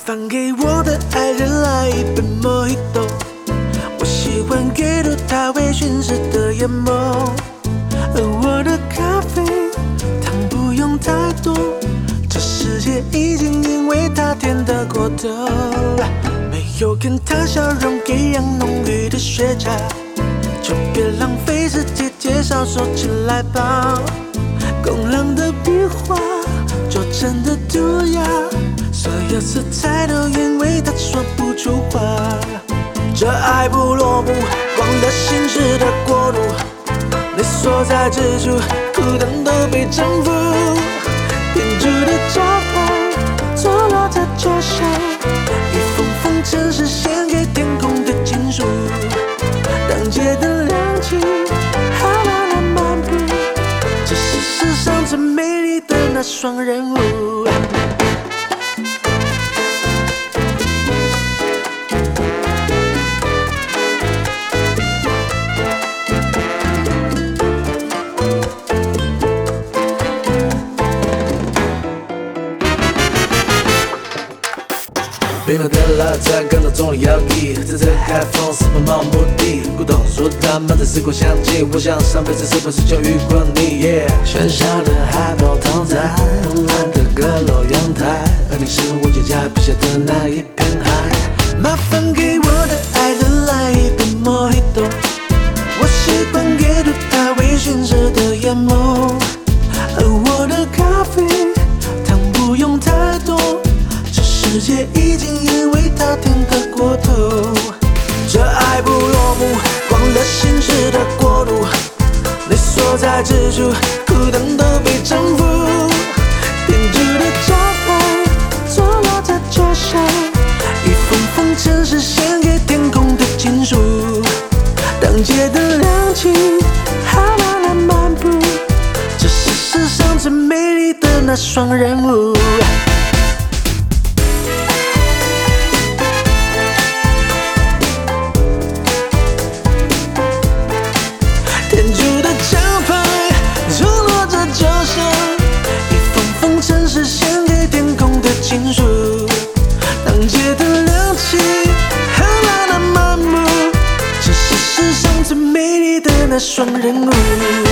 烦给我的爱人来一杯 Mojito， 我喜欢给入它微醺时的眼眸，而我的咖啡糖不用太多，这世界已经因为它甜得过头，没有跟它笑容一样浓郁的雪茄，就别浪费时间介绍，收起来吧。工郎的笔画，拙真的涂鸦，所有色彩都因为他说不出话。这爱不落幕，忘了心事的国度，你所在之处，苦等都被征服。天主的招牌，坐落在脚下，一封封城市献给天空的情书。当街的亮起，好慢慢漫步，这是世上最美丽的那双人舞。 冰冷的拉赞跟到中里摇曳，在这海风是奔冒目的，古董说他们在时光相近，我想上辈子是不是就遇过你？喧嚣的海报躺在慵懒的阁楼阳台，而你是我脚下笔下的那一片海。 麻烦给我的爱人来一杯 Mojito， 我喜欢给入它微醺时的眼眸，而我的咖啡糖不用太多，这世界已经因为它甜得过头。这爱不落幕，忘了心事的国度，你所在之处，苦等都被征服。天主的招牌，坐落在脚下，一封封城市献给天空的情书。当街的亮起，好慢慢漫步，这是世上最美丽的那双人舞。天主的招牌，坐落在脚下，一封封城市献给天空的情书。当街的亮起，好慢慢漫步，这是世上最美丽的那双人舞。